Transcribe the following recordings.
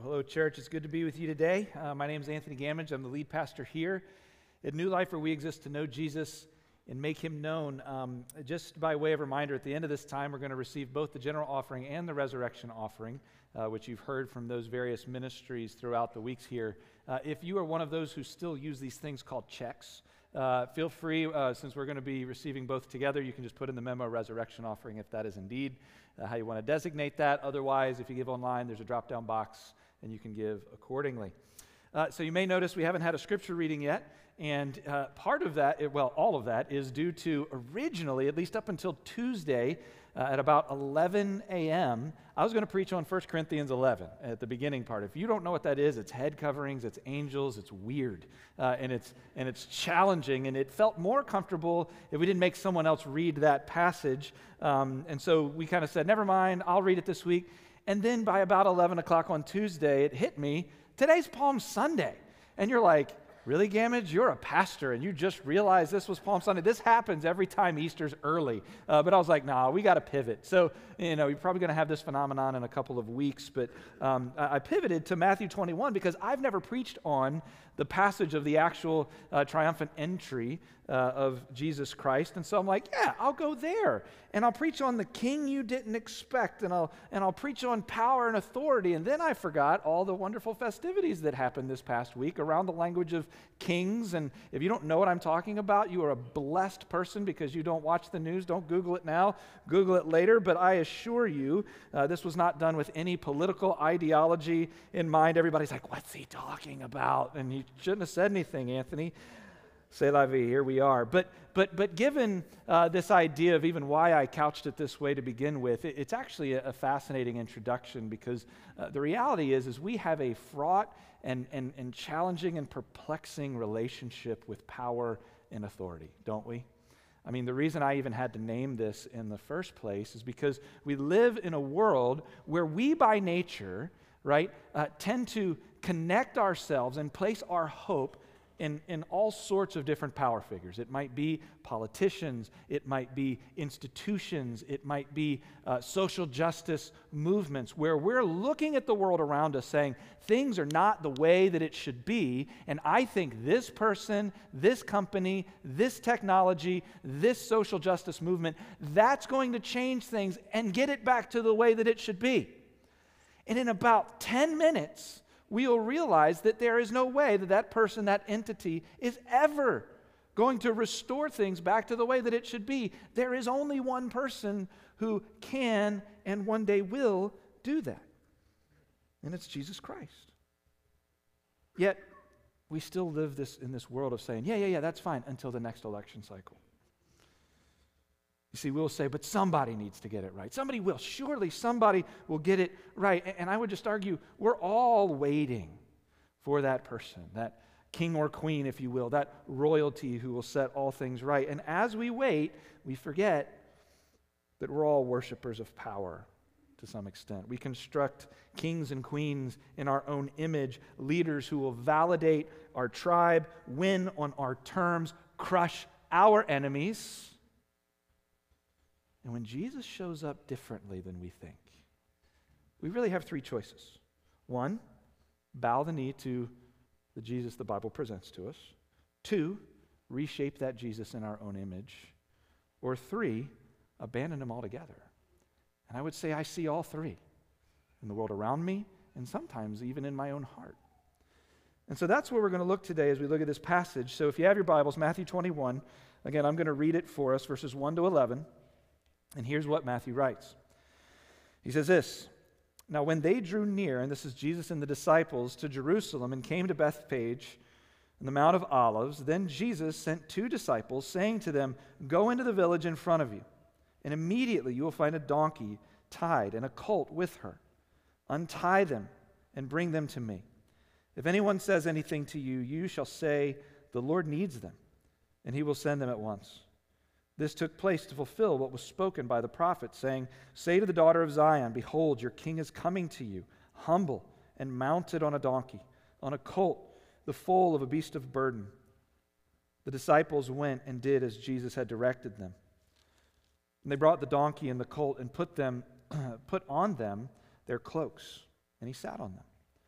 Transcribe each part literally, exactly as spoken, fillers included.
Hello, church. It's good to be with you today. Uh, my name is Anthony Gammage. I'm the lead pastor here at New Life, where we exist to know Jesus and make him known. Um, just by way of reminder, at the end of this time, we're going to receive both the general offering and the resurrection offering, uh, which you've heard from those various ministries throughout the weeks here. Uh, if you are one of those who still use these things called checks, uh, feel free, uh, since we're going to be receiving both together, you can just put in the memo resurrection offering if that is indeed uh, how you want to designate that. Otherwise, if you give online, there's a drop-down box and you can give accordingly. Uh, so you may notice we haven't had a scripture reading yet, and uh, part of that, well, all of that is due to originally, at least up until Tuesday uh, at about eleven a.m., I was going to preach on First Corinthians eleven at the beginning part. If you don't know what that is, it's head coverings, it's angels, it's weird, uh, and it's and it's challenging, and it felt more comfortable if we didn't make someone else read that passage, um, and so we kind of said, never mind, I'll read it this week. And then by about eleven o'clock on Tuesday, it hit me, today's Palm Sunday. And you're like, really, Gammage? You're a pastor, and you just realized this was Palm Sunday. This happens every time Easter's early. Uh, but I was like, nah, we got to pivot. So, you know, you're probably going to have this phenomenon in a couple of weeks. But um, I, I pivoted to Matthew twenty-one because I've never preached on the passage of the actual uh, triumphant entry uh, of Jesus Christ. And so I'm like, yeah, I'll go there. And I'll preach on the king you didn't expect. And I'll, and I'll preach on power and authority. And then I forgot all the wonderful festivities that happened this past week around the language of kings. And if you don't know what I'm talking about, you are a blessed person because you don't watch the news. Don't Google it now. Google it later. But I assure you, uh, this was not done with any political ideology in mind. Everybody's like, what's he talking about? And he shouldn't have said anything, Anthony. C'est la vie, here we are. But but but given uh, this idea of even why I couched it this way to begin with, it, it's actually a, a fascinating introduction because uh, the reality is, is we have a fraught and, and, and challenging and perplexing relationship with power and authority, don't we? I mean, the reason I even had to name this in the first place is because we live in a world where we by nature, right, uh, tend to connect ourselves and place our hope In, in all sorts of different power figures. It might be politicians, it might be institutions, it might be uh, social justice movements where we're looking at the world around us saying things are not the way that it should be, and I think this person, this company, this technology, this social justice movement, that's going to change things and get it back to the way that it should be. And in about ten minutes, we'll realize that there is no way that that person, that entity, is ever going to restore things back to the way that it should be. There is only one person who can and one day will do that, and it's Jesus Christ. Yet, we still live this in this world of saying, yeah, yeah, yeah, that's fine, until the next election cycle. You see, we'll say, but somebody needs to get it right. Somebody will. Surely somebody will get it right. And I would just argue, we're all waiting for that person, that king or queen, if you will, that royalty who will set all things right. And as we wait, we forget that we're all worshipers of power to some extent. We construct kings and queens in our own image, leaders who will validate our tribe, win on our terms, crush our enemies. And when Jesus shows up differently than we think, we really have three choices. One, bow the knee to the Jesus the Bible presents to us. Two, reshape that Jesus in our own image. Or three, abandon him altogether. And I would say I see all three in the world around me and sometimes even in my own heart. And so that's where we're going to look today as we look at this passage. So if you have your Bibles, Matthew twenty-one, again, I'm going to read it for us, verses one to eleven. And here's what Matthew writes. He says this, "Now when they drew near," and this is Jesus and the disciples, "to Jerusalem and came to Bethphage and the Mount of Olives, then Jesus sent two disciples, saying to them, 'Go into the village in front of you, and immediately you will find a donkey tied and a colt with her. Untie them and bring them to me. If anyone says anything to you, you shall say, the Lord needs them, and he will send them at once.' This took place to fulfill what was spoken by the prophet, saying, 'Say to the daughter of Zion, behold, your king is coming to you, humble and mounted on a donkey, on a colt, the foal of a beast of burden.' The disciples went and did as Jesus had directed them. And they brought the donkey and the colt and put them, put on them their cloaks, and he sat on them.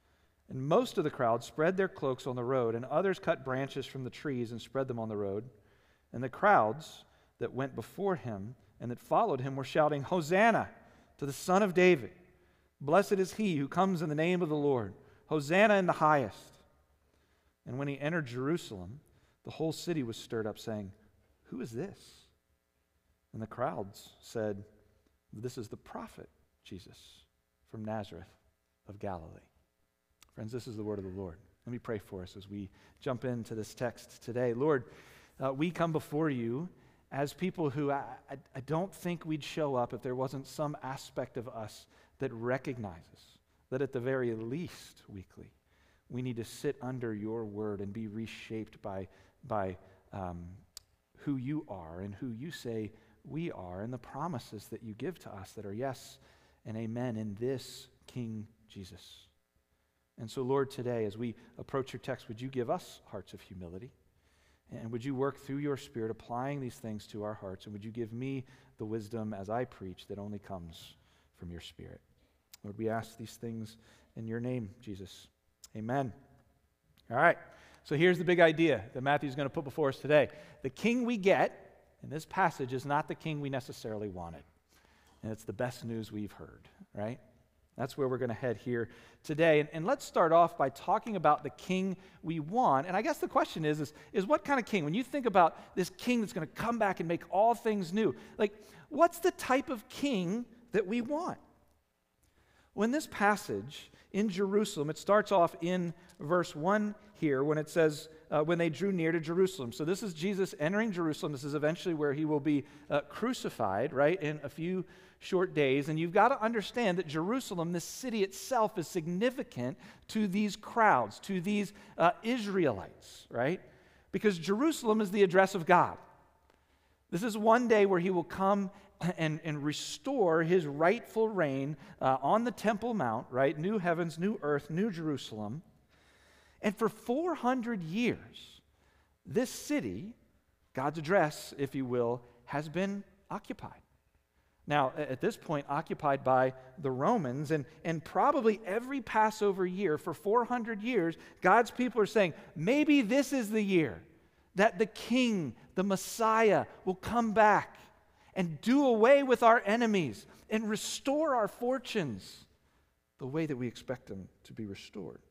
And most of the crowd spread their cloaks on the road, and others cut branches from the trees and spread them on the road. And the crowds that went before him and that followed him were shouting, "Hosanna to the Son of David! Blessed is he who comes in the name of the Lord! Hosanna in the highest!" And when he entered Jerusalem, the whole city was stirred up, saying, "Who is this?" And the crowds said, "This is the prophet Jesus from Nazareth of Galilee." Friends, this is the word of the Lord. Let me pray for us as we jump into this text today. Lord, uh, we come before you as people who I, I, I don't think we'd show up if there wasn't some aspect of us that recognizes that at the very least, weekly, we need to sit under your word and be reshaped by, by um, who you are and who you say we are and the promises that you give to us that are yes and amen in this King Jesus. And so, Lord, today, as we approach your text, would you give us hearts of humility? And would you work through your Spirit, applying these things to our hearts? And would you give me the wisdom as I preach that only comes from your Spirit? Lord, we ask these things in your name, Jesus. Amen. All right. So here's the big idea that Matthew's going to put before us today. The king we get in this passage is not the king we necessarily wanted. And it's the best news we've heard, right? That's where we're going to head here today. And, and let's start off by talking about the king we want. And I guess the question is, is, is what kind of king? When you think about this king that's going to come back and make all things new, like, what's the type of king that we want? Well, in this passage in Jerusalem, it starts off in verse one here when it says, uh, when they drew near to Jerusalem. So this is Jesus entering Jerusalem. This is eventually where he will be uh, crucified, right, in a few short days. And you've got to understand that Jerusalem, this city itself, is significant to these crowds, to these uh, Israelites, right? Because Jerusalem is the address of God. This is one day where he will come and, and restore his rightful reign uh, on the Temple Mount, right? New heavens, new earth, new Jerusalem. And for four hundred years, this city, God's address, if you will, has been occupied. Now, at this point, occupied by the Romans, and, and probably every Passover year for four hundred years, God's people are saying, maybe this is the year that the King, the Messiah, will come back and do away with our enemies and restore our fortunes the way that we expect them to be restored.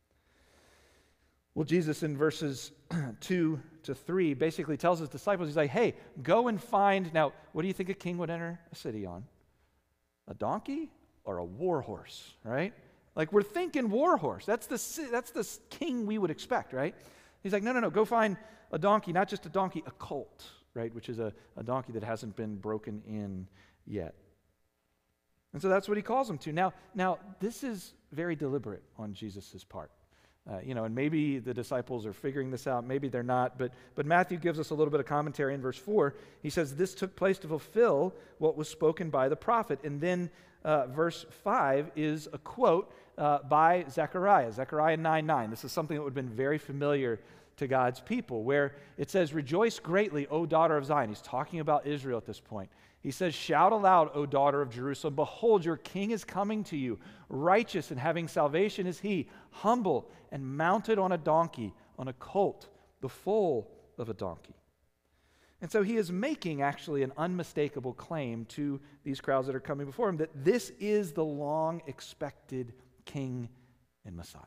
Well, Jesus in verses two to three basically tells his disciples, he's like, hey, go and find, now, what do you think a king would enter a city on? A donkey or a war horse, right? Like, we're thinking war horse. That's the, that's the king we would expect, right? He's like, no, no, no, go find a donkey, not just a donkey, a colt, right? Which is a, a donkey that hasn't been broken in yet. And so that's what he calls them to. Now, now this is very deliberate on Jesus' part. Uh, you know, and maybe the disciples are figuring this out, maybe they're not, but, but Matthew gives us a little bit of commentary in verse four. He says, this took place to fulfill what was spoken by the prophet. And then uh, verse five is a quote uh, by Zechariah, Zechariah nine nine. This is something that would have been very familiar to God's people, where it says, rejoice greatly, O daughter of Zion. He's talking about Israel at this point. He says, shout aloud, O daughter of Jerusalem, behold, your king is coming to you. Righteous and having salvation is he, humble and mounted on a donkey, on a colt, the foal of a donkey. And so he is making actually an unmistakable claim to these crowds that are coming before him that this is the long-expected king and Messiah.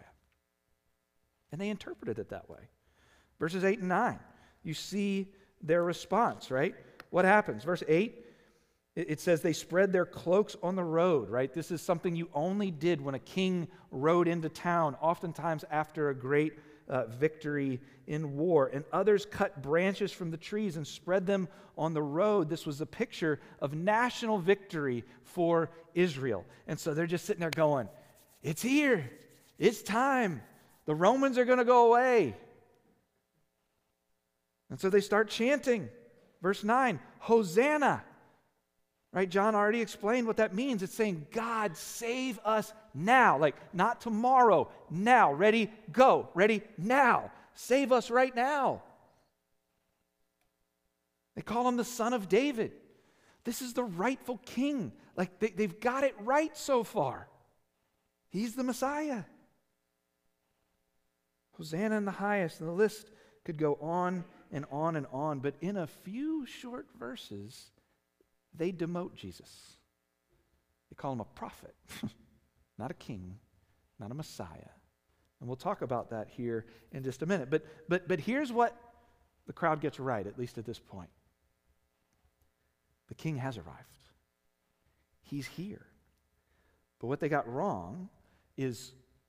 And they interpreted it that way. Verses eight and nine, you see their response, right? What happens? Verse eight, it says they spread their cloaks on the road, right? This is something you only did when a king rode into town, oftentimes after a great uh, victory in war. And others cut branches from the trees and spread them on the road. This was a picture of national victory for Israel. And so they're just sitting there going, it's here. It's time. The Romans are going to go away. And so they start chanting. Verse nine, Hosanna. Right? John already explained what that means. It's saying, God, save us now. Like, not tomorrow, now. Ready, go. Ready, now. Save us right now. They call him the Son of David. This is the rightful king. Like, they, they've got it right so far. He's the Messiah. Hosanna in the highest. And the list could go on and on and on. But in a few short verses, they demote Jesus. They call him a prophet, not a king, not a Messiah. And we'll talk about that here in just a minute. But, but, but here's what the crowd gets right, at least at this point. The king has arrived. He's here. But what they got wrong is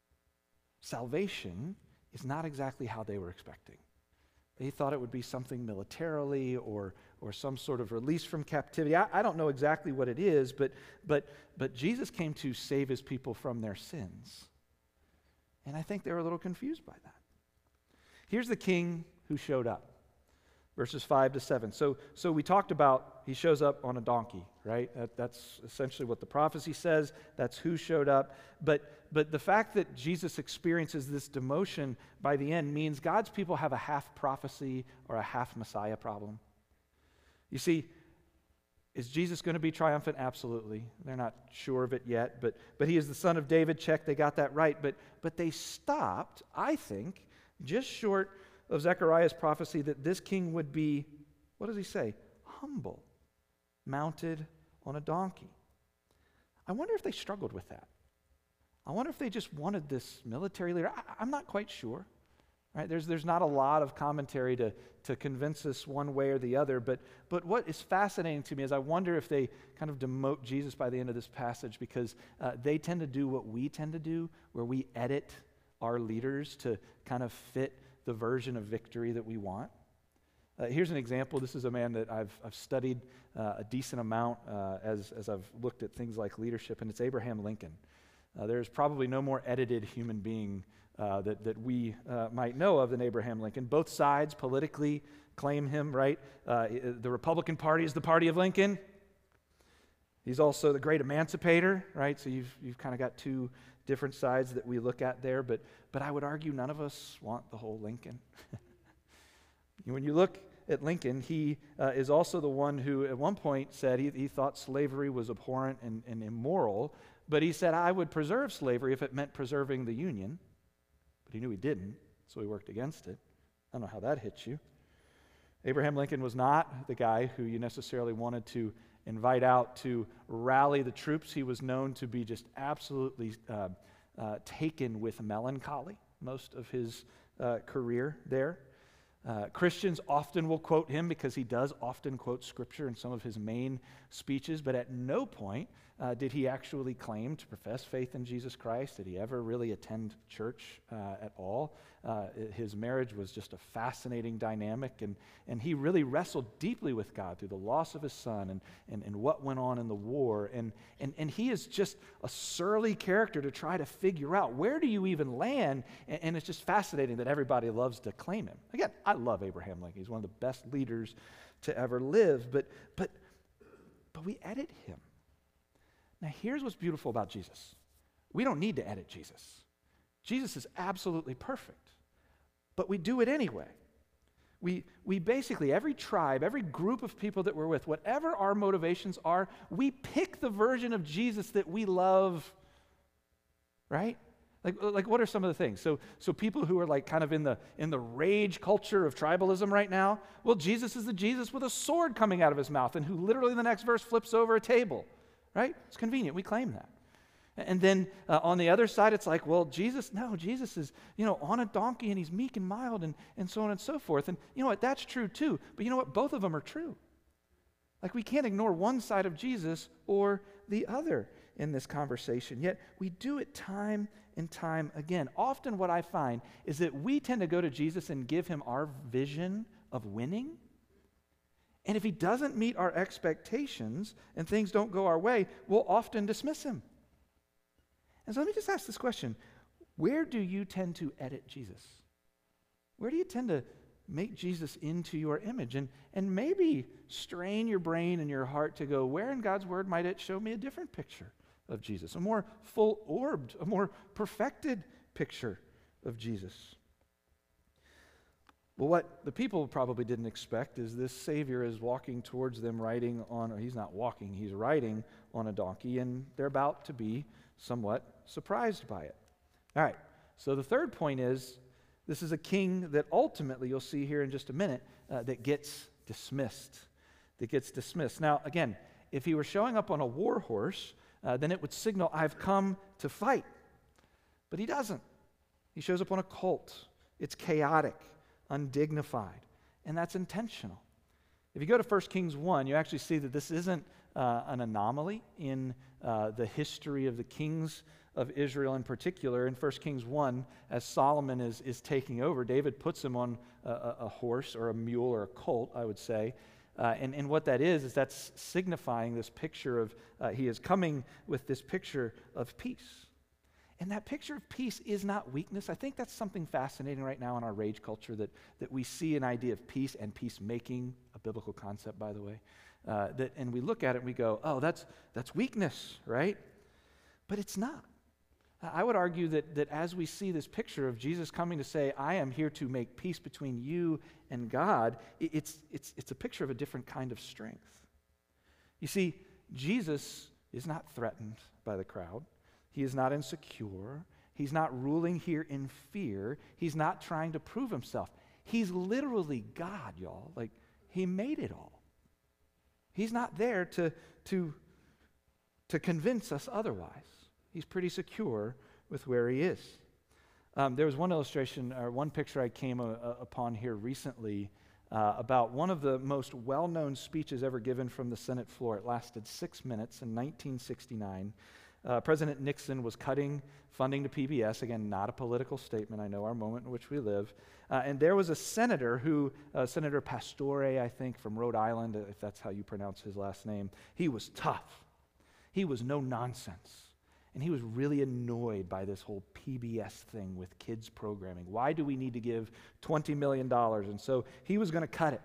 salvation is not exactly how they were expecting. They thought it would be something militarily or, or some sort of release from captivity. I, I don't know exactly what it is, but, but, but Jesus came to save his people from their sins. And I think they were a little confused by that. Here's the king who showed up. Verses five to seven. So, so we talked about he shows up on a donkey, right? That, that's essentially what the prophecy says. That's who showed up. But, but the fact that Jesus experiences this demotion by the end means God's people have a half prophecy or a half Messiah problem. You see, is Jesus going to be triumphant? Absolutely. They're not sure of it yet, but, but he is the son of David. Check, they got that right. But, but they stopped, I think, just short of Zechariah's prophecy that this king would be, what does he say? Humble, mounted on a donkey. I wonder if they struggled with that. I wonder if they just wanted this military leader. I, I'm not quite sure. Right? There's, there's not a lot of commentary to, to convince us one way or the other, but, but what is fascinating to me is I wonder if they kind of demote Jesus by the end of this passage because uh, they tend to do what we tend to do, where we edit our leaders to kind of fit the version of victory that we want. Uh, here's an example. This is a man that I've, I've studied uh, a decent amount uh, as, as I've looked at things like leadership, and it's Abraham Lincoln. Uh, there's probably no more edited human being uh, that, that we uh, might know of than Abraham Lincoln. Both sides politically claim him, right? Uh, the Republican Party is the party of Lincoln. He's also the great emancipator, right? So you've, you've kind of got two different sides that we look at there, but but I would argue none of us want the whole Lincoln. When you look at Lincoln, he uh, is also the one who at one point said he, he thought slavery was abhorrent and, and immoral, but he said, I would preserve slavery if it meant preserving the Union, but he knew he didn't, so he worked against it. I don't know how that hits you. Abraham Lincoln was not the guy who you necessarily wanted to invite out to rally the troops. He was known to be just absolutely uh, uh, taken with melancholy most of his uh, career there. Uh, Christians often will quote him because he does often quote Scripture in some of his main speeches, but at no point uh, did he actually claim to profess faith in Jesus Christ. Did he ever really attend church uh, at all? Uh, his marriage was just a fascinating dynamic, and, and he really wrestled deeply with God through the loss of his son and, and, and what went on in the war. And, and, and he is just a surly character to try to figure out, where do you even land? And, and it's just fascinating that everybody loves to claim him. Again, I love Abraham Lincoln. He's one of the best leaders to ever live, but, but, but we edit him. Now, here's what's beautiful about Jesus. We don't need to edit Jesus. Jesus is absolutely perfect. But we do it anyway. We, we basically, every tribe, every group of people that we're with, whatever our motivations are, we pick the version of Jesus that we love, right? Like, like what are some of the things? So, so people who are like kind of in the, in the rage culture of tribalism right now, well, Jesus is the Jesus with a sword coming out of his mouth and who literally in the next verse flips over a table, right? It's convenient. We claim that. And then uh, on the other side, it's like, well, Jesus, no, Jesus is, you know, on a donkey and he's meek and mild and, and so on and so forth. And you know what? That's true too. But you know what? Both of them are true. Like we can't ignore one side of Jesus or the other in this conversation. Yet we do it time and time again. Often what I find is that we tend to go to Jesus and give him our vision of winning. And if he doesn't meet our expectations and things don't go our way, we'll often dismiss him. And so let me just ask this question. Where do you tend to edit Jesus? Where do you tend to make Jesus into your image? And, and maybe strain your brain and your heart to go, where in God's word might it show me a different picture of Jesus? A more full-orbed, a more perfected picture of Jesus. Well, what the people probably didn't expect is this Savior is walking towards them riding on, or he's not walking, he's riding on a donkey, and they're about to be somewhat surprised by it. All right, so the third point is This is a king that ultimately, you'll see here in just a minute, uh, that gets dismissed. That gets dismissed. Now, again, if he were showing up on a war horse, uh, then it would signal, I've come to fight. But he doesn't. He shows up on a colt. It's chaotic, undignified, and that's intentional. If you go to First Kings one, you actually see that this isn't uh, an anomaly in uh, the history of the kings of Israel in particular. In First Kings one, as Solomon is, is taking over, David puts him on a, a horse or a mule or a colt, I would say. Uh, and, and what that is, is that's signifying this picture of, uh, he is coming with this picture of peace. And that picture of peace is not weakness. I think that's something fascinating right now in our rage culture, that, that we see an idea of peace and peacemaking, a biblical concept, by the way, uh, that, and we look at it and we go, oh, that's, that's weakness, right? But it's not. I would argue that, that as we see this picture of Jesus coming to say, I am here to make peace between you and God, it's, it's, it's a picture of a different kind of strength. You see, Jesus is not threatened by the crowd. He is not insecure. He's not ruling here in fear. He's not trying to prove himself. He's literally God, y'all. Like, he made it all. He's not there to, to, to convince us otherwise. He's pretty secure with where he is. Um, there was one illustration, or one picture I came a, a, upon here recently uh, about one of the most well-known speeches ever given from the Senate floor. It lasted six minutes in nineteen sixty-nine. Uh, President Nixon was cutting funding to P B S. Again, not a political statement. I know our moment in which we live. Uh, and there was a senator who, uh, Senator Pastore, I think, from Rhode Island, if that's how you pronounce his last name. He was tough. He was no nonsense. And he was really annoyed by this whole P B S thing with kids programming. Why do we need to give twenty million dollars? And so he was going to cut it.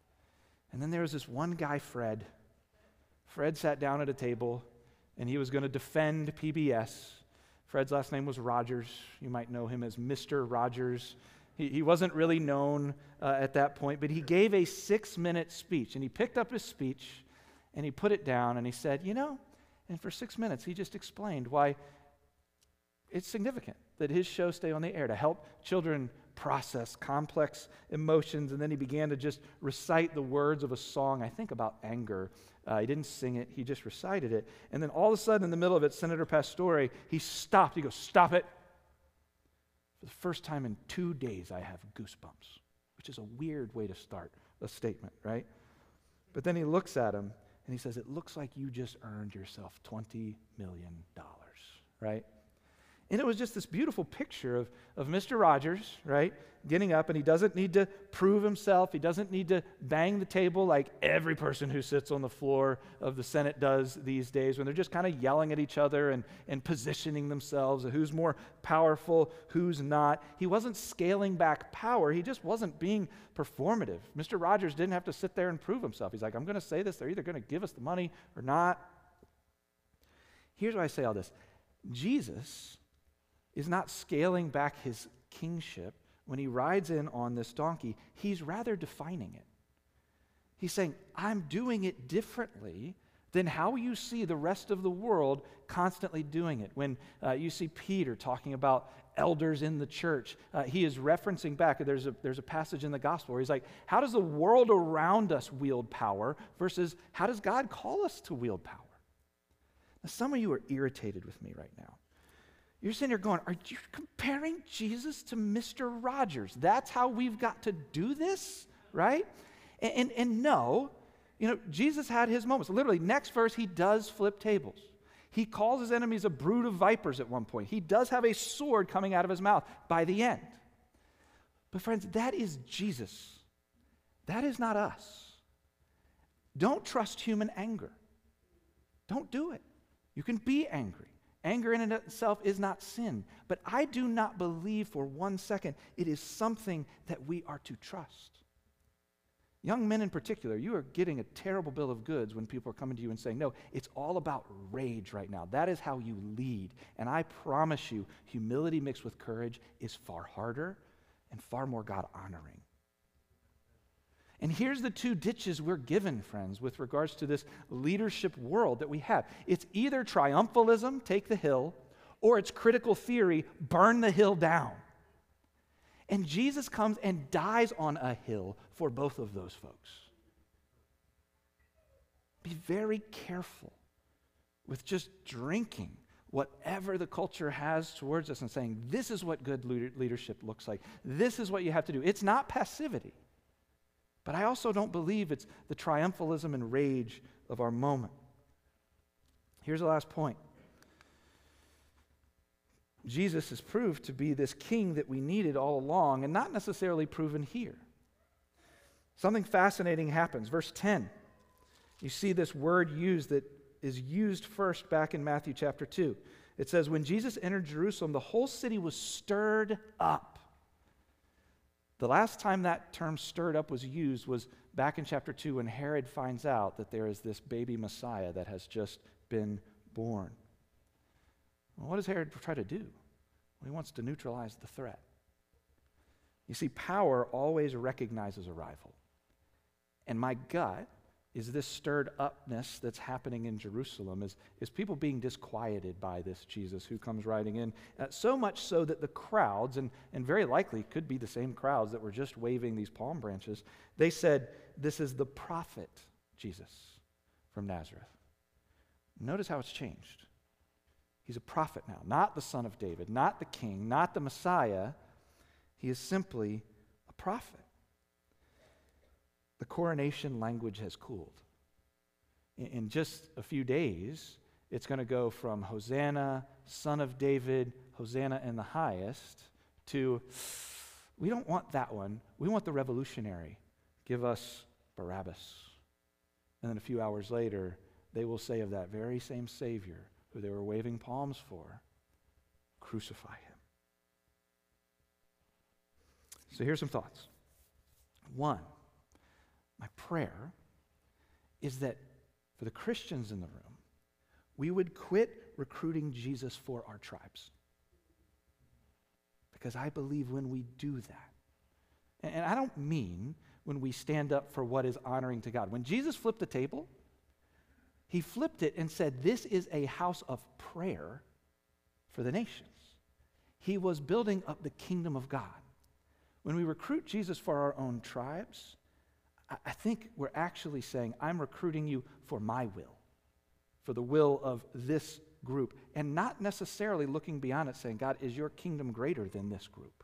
And then there was this one guy, Fred. Fred sat down at a table, and he was going to defend P B S. Fred's last name was Rogers. You might know him as Mister Rogers. He, he wasn't really known uh, at that point, but he gave a six-minute speech. And he picked up his speech, and he put it down, and he said, you know, and for six minutes, he just explained why it's significant that his show stay on the air to help children process complex emotions. And then he began to just recite the words of a song, I think about anger. Uh, he didn't sing it, he just recited it. And then all of a sudden, in the middle of it, Senator Pastore, he stopped. He goes, stop it. For the first time in two days, I have goosebumps, which is a weird way to start a statement, right? But then he looks at him, and he says, it looks like you just earned yourself twenty million dollars, right? And it was just this beautiful picture of, of Mister Rogers, right, getting up, and he doesn't need to prove himself. He doesn't need to bang the table like every person who sits on the floor of the Senate does these days, when they're just kind of yelling at each other and, and positioning themselves, who's more powerful, who's not. He wasn't scaling back power. He just wasn't being performative. Mister Rogers didn't have to sit there and prove himself. He's like, I'm going to say this. They're either going to give us the money or not. Here's why I say all this. Jesus is not scaling back his kingship when he rides in on this donkey. He's rather defining it. He's saying, I'm doing it differently than how you see the rest of the world constantly doing it. When uh, you see Peter talking about elders in the church, uh, he is referencing back. There's a, there's a passage in the gospel where he's like, how does the world around us wield power versus how does God call us to wield power? Now, some of you are irritated with me right now. You're sitting here going, are you comparing Jesus to Mister Rogers? That's how we've got to do this, right? And, and, and no, you know, Jesus had his moments. Literally, next verse, he does flip tables. He calls his enemies a brood of vipers at one point. He does have a sword coming out of his mouth by the end. But friends, that is Jesus. That is not us. Don't trust human anger. Don't do it. You can be angry. Anger in and of itself is not sin, but I do not believe for one second it is something that we are to trust. Young men in particular, you are getting a terrible bill of goods when people are coming to you and saying, no, it's all about rage right now. That is how you lead. And I promise you, humility mixed with courage is far harder and far more God-honoring. And here's the two ditches we're given, friends, with regards to this leadership world that we have. It's either triumphalism, take the hill, or it's critical theory, burn the hill down. And Jesus comes and dies on a hill for both of those folks. Be very careful with just drinking whatever the culture has towards us and saying, this is what good leadership looks like. This is what you have to do. It's not passivity. But I also don't believe it's the triumphalism and rage of our moment. Here's the last point. Jesus is proved to be this king that we needed all along, and not necessarily proven here. Something fascinating happens. Verse ten. You see this word used that is used first back in Matthew chapter two. It says, when Jesus entered Jerusalem, the whole city was stirred up. The last time that term stirred up was used was back in chapter two when Herod finds out that there is this baby Messiah that has just been born. Well, what does Herod try to do? Well, he wants to neutralize the threat. You see, power always recognizes a rival. And my gut is this stirred upness that's happening in Jerusalem, is, is people being disquieted by this Jesus who comes riding in, uh, so much so that the crowds, and, and very likely could be the same crowds that were just waving these palm branches, they said, this is the prophet Jesus from Nazareth. Notice how it's changed. He's a prophet now, not the son of David, not the king, not the Messiah. He is simply a prophet. The coronation language has cooled. In, in just a few days, it's going to go from Hosanna, son of David, Hosanna in the highest, to, we don't want that one. We want the revolutionary. Give us Barabbas. And then a few hours later, they will say of that very same Savior who they were waving palms for, crucify him. So here's some thoughts. One, my prayer is that for the Christians in the room, we would quit recruiting Jesus for our tribes. Because I believe when we do that, and I don't mean when we stand up for what is honoring to God. When Jesus flipped the table, he flipped it and said, this is a house of prayer for the nations. He was building up the kingdom of God. When we recruit Jesus for our own tribes, I think we're actually saying, I'm recruiting you for my will, for the will of this group, and not necessarily looking beyond it saying, God, is your kingdom greater than this group?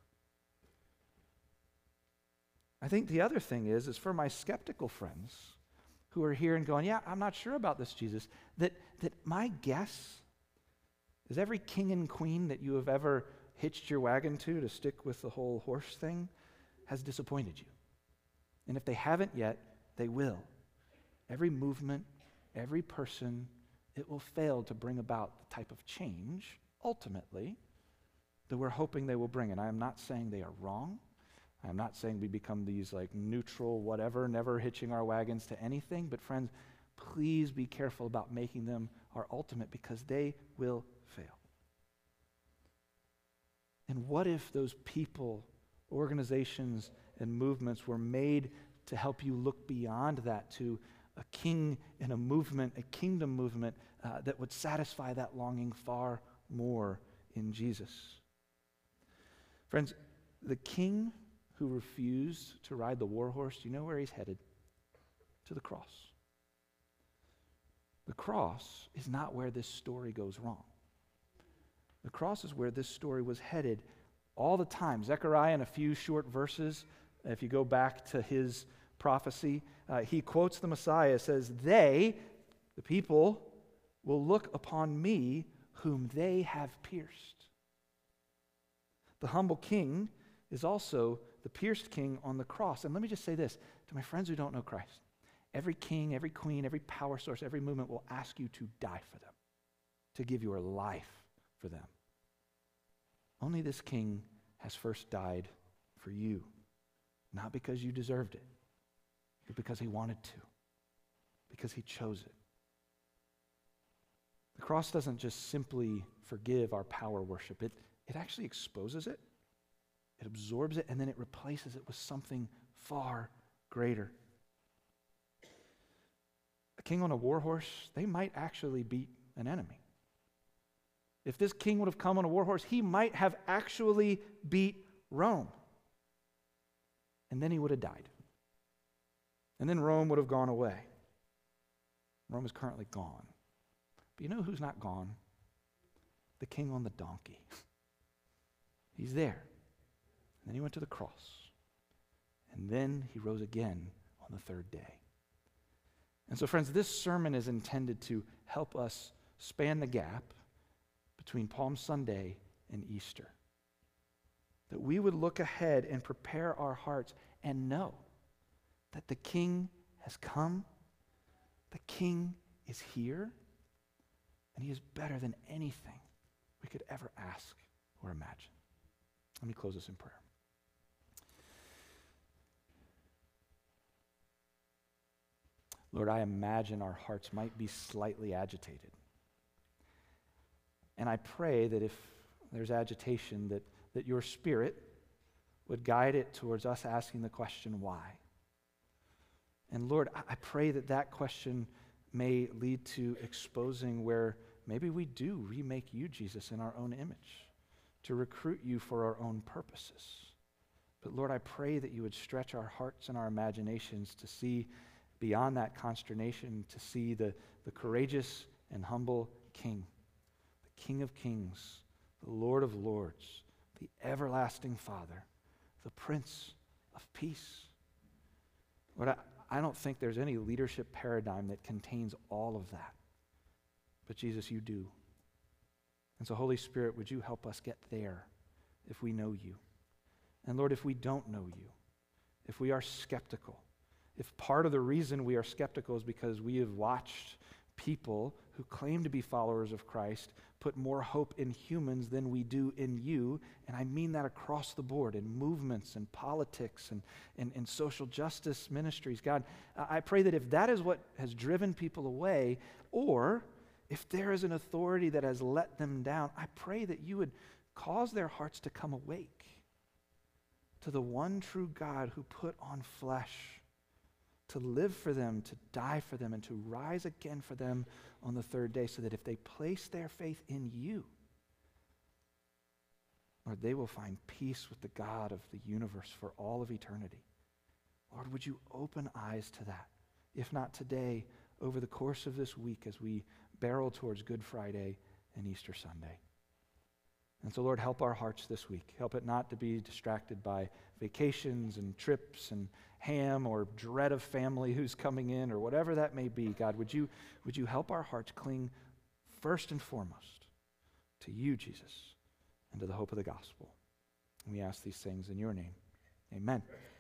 I think the other thing is, is for my skeptical friends who are here and going, yeah, I'm not sure about this Jesus, that, that my guess is every king and queen that you have ever hitched your wagon to to stick with the whole horse thing has disappointed you. And if they haven't yet, they will. Every movement, every person, it will fail to bring about the type of change, ultimately, that we're hoping they will bring. And I am not saying they are wrong. I'm not saying we become these like neutral whatever, never hitching our wagons to anything. But friends, please be careful about making them our ultimate, because they will fail. And what if those people, organizations, and movements were made to help you look beyond that to a king and a movement, a kingdom movement uh, that would satisfy that longing far more in Jesus? Friends, the king who refused to ride the war horse, do you know where he's headed? To the cross. The cross is not where this story goes wrong. The cross is where this story was headed all the time. Zechariah, in a few short verses, if you go back to his prophecy, uh, he quotes the Messiah, says, they, the people, will look upon me whom they have pierced. The humble king is also the pierced king on the cross. And let me just say this to my friends who don't know Christ. Every king, every queen, every power source, every movement will ask you to die for them, to give your life for them. Only this king has first died for you, not because you deserved it, but because he wanted to, because he chose it. The cross doesn't just simply forgive our power worship. It, it actually exposes it, it absorbs it, and then it replaces it with something far greater. A king on a war horse, they might actually beat an enemy. If this king would have come on a war horse, he might have actually beat Rome. and then he would have died. And then Rome would have gone away. Rome is currently gone. But you know who's not gone? The king on the donkey. He's there. And then he went to the cross. And then he rose again on the third day. And so, friends, this sermon is intended to help us span the gap between Palm Sunday and Easter. That we would look ahead and prepare our hearts and know that the King has come, the King is here, and he is better than anything we could ever ask or imagine. Let me close this in prayer. Lord, I imagine our hearts might be slightly agitated. And I pray that if there's agitation, that, that your Spirit would guide it towards us asking the question, why? And Lord, I, I pray that that question may lead to exposing where maybe we do remake you, Jesus, in our own image, to recruit you for our own purposes. But Lord, I pray that you would stretch our hearts and our imaginations to see beyond that consternation, to see the, the courageous and humble King, the King of Kings, the Lord of Lords, the everlasting Father, the Prince of Peace. Lord, I, I don't think there's any leadership paradigm that contains all of that. But Jesus, you do. And so, Holy Spirit, would you help us get there if we know you? And Lord, if we don't know you, if we are skeptical, if part of the reason we are skeptical is because we have watched people who claim to be followers of Christ put more hope in humans than we do in you, and I mean that across the board, in movements and politics and in, in social justice ministries. God, I pray that if that is what has driven people away, or if there is an authority that has let them down, I pray that you would cause their hearts to come awake to the one true God who put on flesh to live for them, to die for them, and to rise again for them on the third day, so that if they place their faith in you, Lord, they will find peace with the God of the universe for all of eternity. Lord, would you open eyes to that? If not today, over the course of this week as we barrel towards Good Friday and Easter Sunday. And so, Lord, help our hearts this week. Help it not to be distracted by vacations and trips and ham or dread of family who's coming in or whatever that may be. God, would you, would you help our hearts cling first and foremost to you, Jesus, and to the hope of the gospel? And we ask these things in your name. Amen.